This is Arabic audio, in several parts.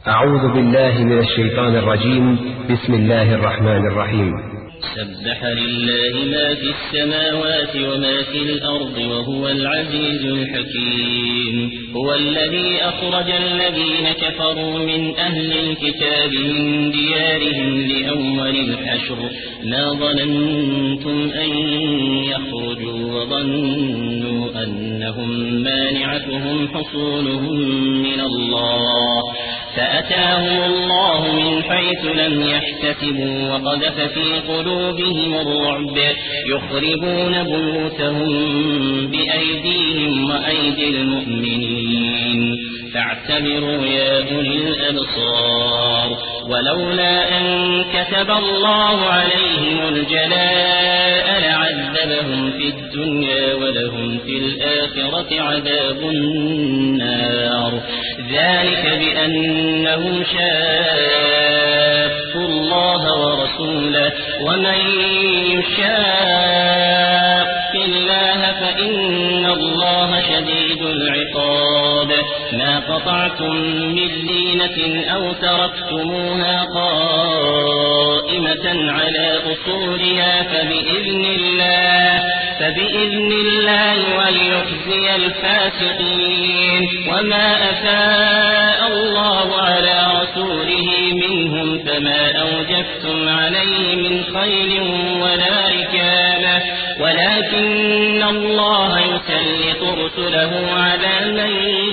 أعوذ بالله من الشيطان الرجيم. بسم الله الرحمن الرحيم. سبح لله ما في السماوات وما في الأرض وهو العزيز الحكيم. هو الذي أخرج الذين كفروا من أهل الكتاب من ديارهم لأول الحشر ما ظننتم أن يخرجوا وظنوا أنهم مانعتهم حصونهم من الله فأتاهم الله من حيث لم يحتسبوا وقذف في قلوبهم الرعب يخربون بيوتهم بأيديهم وأيدي المؤمنين فاعتبروا يا أولي الأبصار. ولولا أن كتب الله عليهم الجلاء لعذبهم في الدنيا ولهم في الآخرة عذاب النار ذلك بأنهم شاقوا الله ورسوله ومن يشاق الله فإن الله شديد العقاب. ما قطعتم من لينة أو تركتموها قائمة على أصولها فبإذن الله وليخزي الفاسقين. وما أفاء الله على رسوله منهم فما أوجفتم عليه من خيل ولا ركابة ولكن الله يسلط رسله على من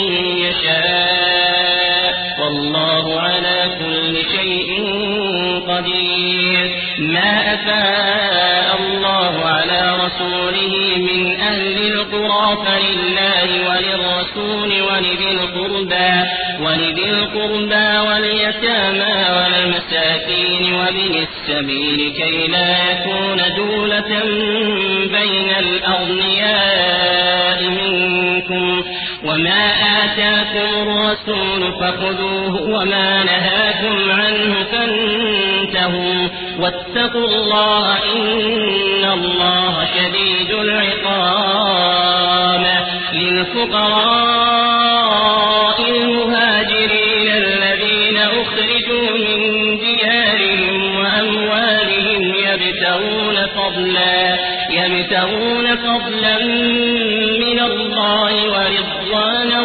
يشاء والله على كل شيء قدير. ما أفاء الله على رسوله من أهل القرى فلله وللرسول ولذي القربى واليتامى والمساكين وابن السبيل كي لا يكون دولة بين الأغنياء منكم. وما آتاكم الرسول فخذوه وما نهاكم عنه فانتهوا واتقوا الله إن الله شديد العقاب. للفقراء المهاجرين الذين أخرجوا من ديارهم وأموالهم يبتغون فضلا من الله ورضوانا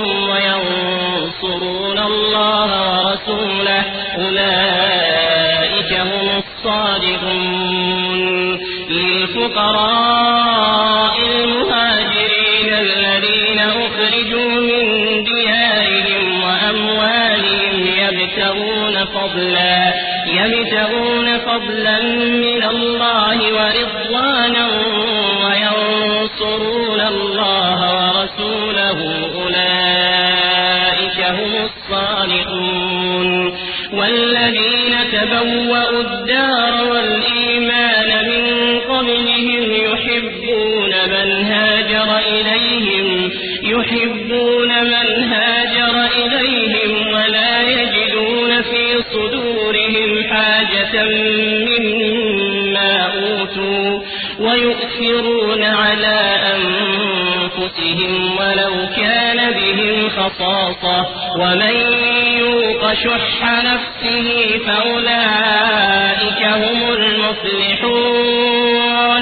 وينصرون الله ورسوله أولئك هم الصادقون. للفقراء المهاجرين الذين أخرجوا من ديارهم وأموالهم يبتغون فضلا من الله ورضوانا وينصرون الله ورسوله أولئك هم الصالحون. والذين تبوأوا الدار والإيمان من قبلهم يحبون من هاجر إليهم ولا يجدون في صدورهم حاجة مما أوتوا ويؤثرون على أنفسهم ولو كان بهم خصاصة ومن يوق شح نفسه فأولئك هم المفلحون.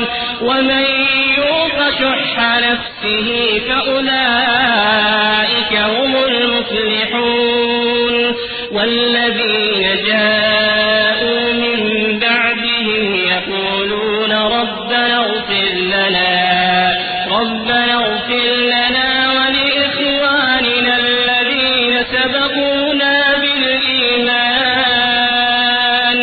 والذين جاءوا من بعدهم يقولون ربنا اغفر لنا ولإخواننا الذين سبقونا بالإيمان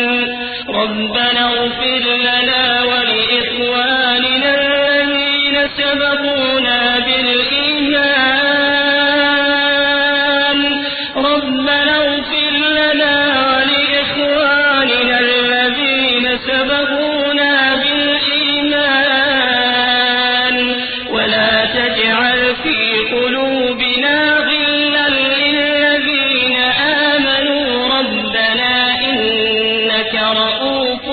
ولا تجعل في قلوبنا غلا للذين آمنوا ربنا إنك رؤوف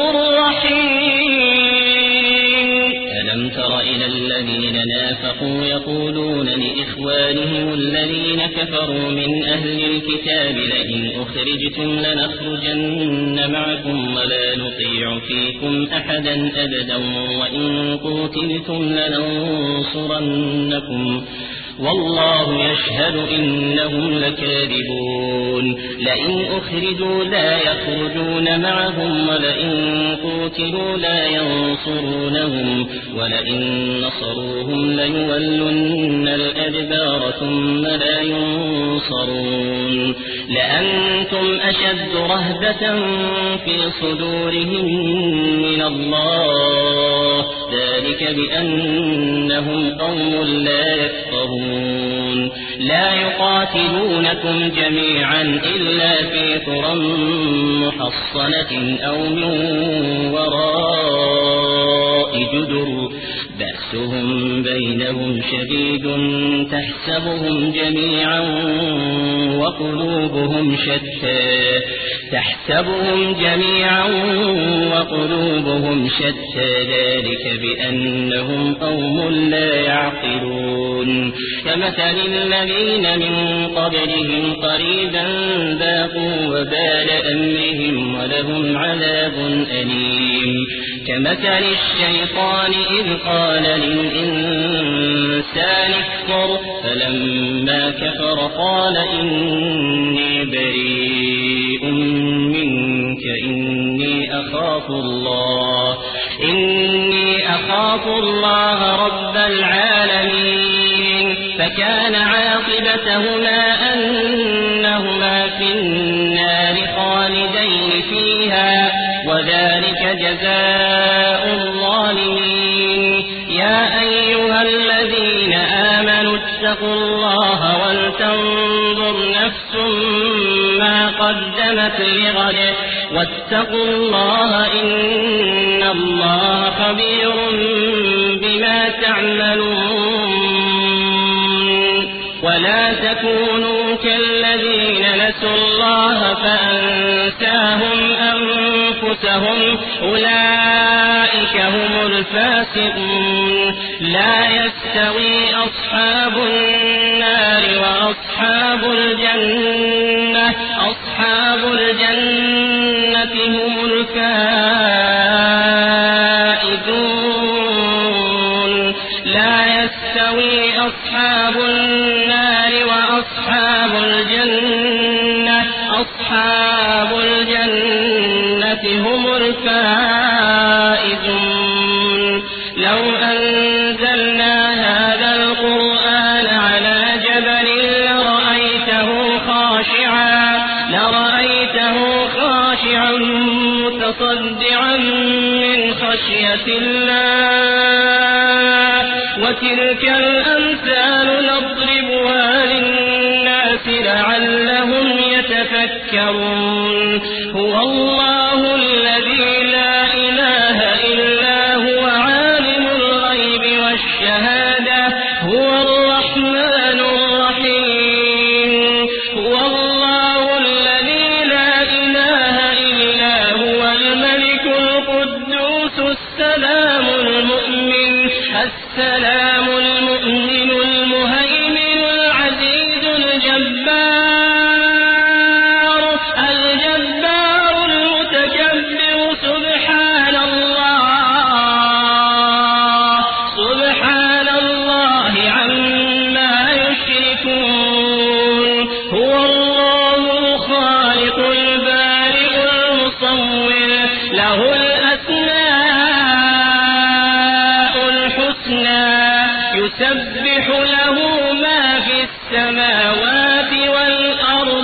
رحيم. ألم تر إلى الذين نافقوا يقولون لإخوانهم الذين كفروا من أهل الكتاب الكتاب لئن أخرجتم لنخرجن معكم ولا نطيع فيكم أحدا أبدا وإن قتلتم لننصرنكم والله يشهد إنهم لكاذبون لئن أخرجوا لا يخرجون معهم ولئن قتلوا لا ينصرونهم ولئن نصروهم ليولن الأدبار ثم لا ينصرون لأنتم أشد رهبة في صدورهم من الله ذلك بأنهم قوم لا يفقهون لا يقاتلونكم جميعا إلا في قرى محصنة أو من وراء جدر بأسهم بينهم شديد تحسبهم جميعا وقلوبهم شتى ذلك بأنهم قوم لا يعقلون كمثل الذين من قبلهم قريبا ذاقوا وبال أمرهم ولهم عذاب أليم كمثل الشيطان إذ قال للإنسان اكفر فلما كفر قال إني بريء منك إني أخاف الله رب العالمين فكان عاقبتهما أنهما في النار خالدين فيها وذلك جزاء الظالمين يا أيها الذين آمنوا اتقوا الله ولتنظر نفس ما قدمت لغد واتقوا الله إن الله خبير بما تعملون ولا تكونوا كالذين نسوا الله فأنساهم أنفسهم أولئك هم الفاسقون لا يستوي أصحاب النار وأصحاب الجنة هم الفائزون لا يستوي أصحاب النار وأصحاب الجنة هم الفائزون لو أنزلنا هذا القرآن على جبل لرأيته خاشعا متصدعا من خشية الله وتلك الأمثال نضربها للناس لعلهم يتفكرون هو الله الذي لا إله إلا هو عالم الغيب والشهادة هو الرحمن الرحيم هو الله الذي لا إله إلا هو الملك القدوس السلام المؤمن المهيمن العزيز الجبار المتكبر سبحان الله عما يشركون هو الله الخالق البارئ المصور له الأسماء الحسنى يسبح له ما في السماوات والأرض